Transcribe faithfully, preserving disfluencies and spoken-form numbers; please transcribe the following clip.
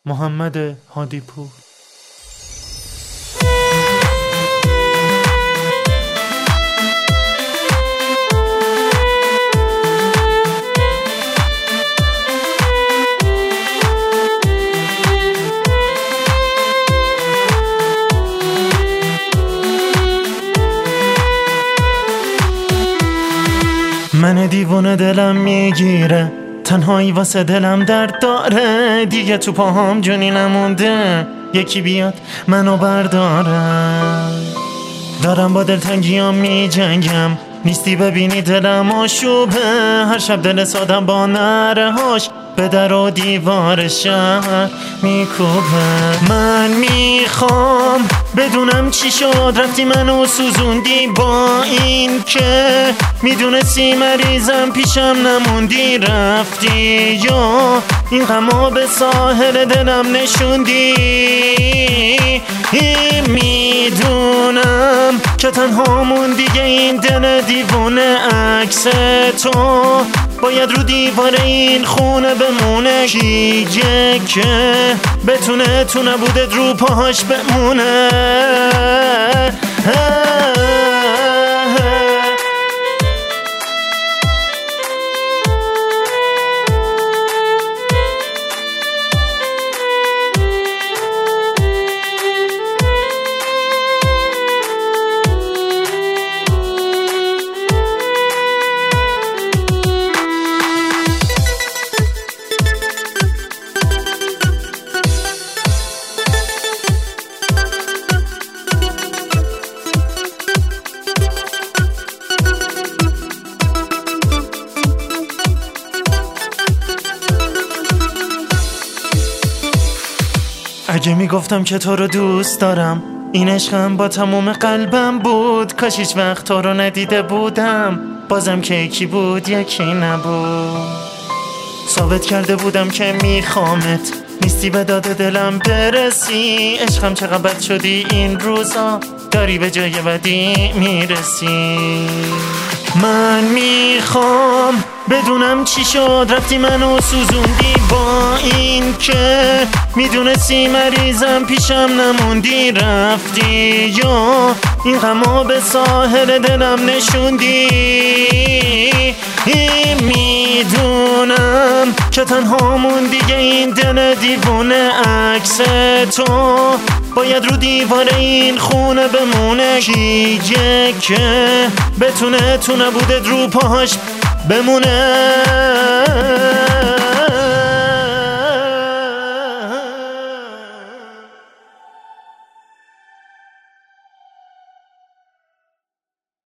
محمد هادی پور. من دیوونه دلم میگیره، تنهایی واسه دلم درد داره، دیگه تو پاهام جونی نمونده، یکی بیاد منو برداره. دارم با دلتنگیام می جنگم، نیستی ببینی دلم آشوبه، هر شب دل سادم با نره هاش به در و دیوار شهر میکوبه. من میخوام بدونم چی شد، رفتی منو سوزوندی با این که میدونستی مریضم پیشم نموندی، رفتی یا این غما به ساحل دلم نشوندی. میدونم که تنهامون دیگه این دل دیوونه، عکس تو باید رو دیوار این خونه بمونه، کیه که بتونه تو نبودت رو پاهاش بمونه. اگه میگفتم که تو رو دوست دارم، این عشقم با تموم قلبم بود، کاش هیچ وقت تو رو ندیده بودم، بازم که یکی بود یکی نبود. ثابت کرده بودم که میخوامت، نیستی به داد دلم برسی، عشقم چقدر بد شدی این روزا، داری به جای بدی میرسی. من میخوام بدونم چی شد، رفتی منو سوزوندی با این که میدونستی مریضم پیشم نموندی، رفتی یا این غما به ساحل دلم نشوندی. میدونم که تنهامون دیگه این دل دیوونه، عکس تو باید رو دیوار این خونه بمونه، کیه که بتونه تو نبودت رو پاهاش بمونه.